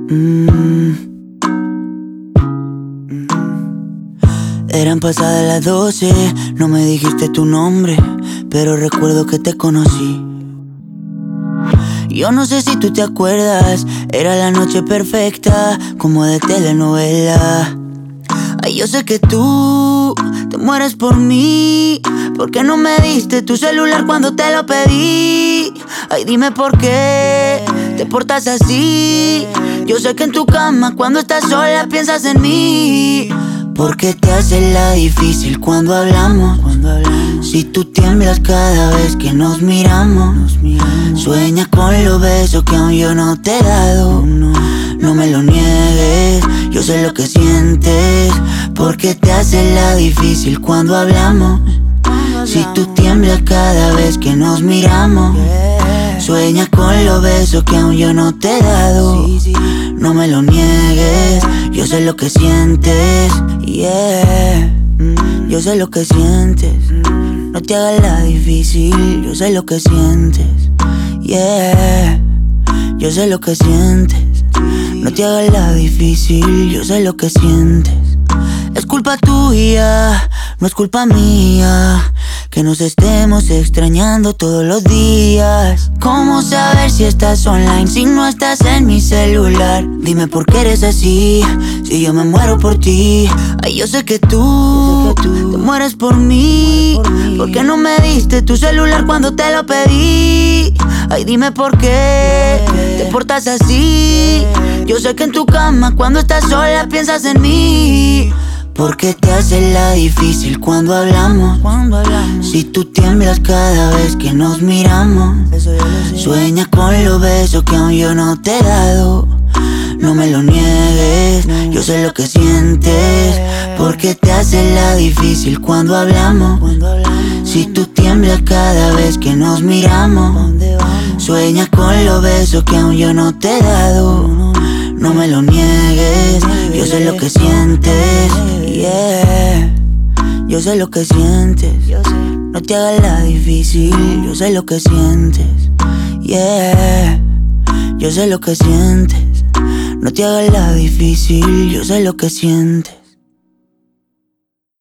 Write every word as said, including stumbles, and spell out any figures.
Mm. Eran pasadas las doce, no me dijiste tu nombre, pero recuerdo que te conocí. Yo no sé si tú te acuerdas, era la noche perfecta, como de telenovela. Ay, yo sé que tú te mueres por mí. ¿Por qué no me diste tu celular cuando te lo pedí? Ay, dime por qué te portas así. Yo sé que en tu cama cuando estás sola piensas en mí. ¿Por qué te haces la difícil cuando hablamos? Si tú tiemblas cada vez que nos miramos. Sueñas con los besos que aún yo no te he dado. No me lo niegues, yo sé lo que sientes. ¿Por qué te haces la difícil cuando hablamos? Si tú tiemblas cada vez que nos miramos. Sueñas con los besos que aún yo no te he dado. No me lo niegues, yo sé lo que sientes. Yeah, yo sé lo que sientes. No te hagas la difícil, yo sé lo que sientes. Yeah, yo sé lo que sientes. No te hagas la difícil, yo sé lo que sientes. Es culpa tuya, no es culpa mía, que nos estemos extrañando todos los días. ¿Cómo saber si estás online si no estás en mi celular? Dime por qué eres así, si yo me muero por ti. Ay, yo sé que tú te mueres por mí. ¿Por qué no me diste tu celular cuando te lo pedí? Ay, dime por qué te portas así. Yo sé que en tu cama cuando estás sola piensas en mí. ¿Por qué te haces la difícil cuando hablamos? Si tú tiemblas cada vez que nos miramos. Sueñas con los besos que aún yo no te he dado. No me lo niegues, yo sé lo que sientes. ¿Por qué te haces la difícil cuando hablamos? Si tú tiemblas cada vez que nos miramos. Sueñas con los besos que aún yo no te he dado. No me lo niegues, yo sé lo que sientes. Yeah, yo sé lo que sientes. No te hagas la difícil, yo sé lo que sientes. Yeah, yo sé lo que sientes. No te hagas la difícil, yo sé lo que sientes.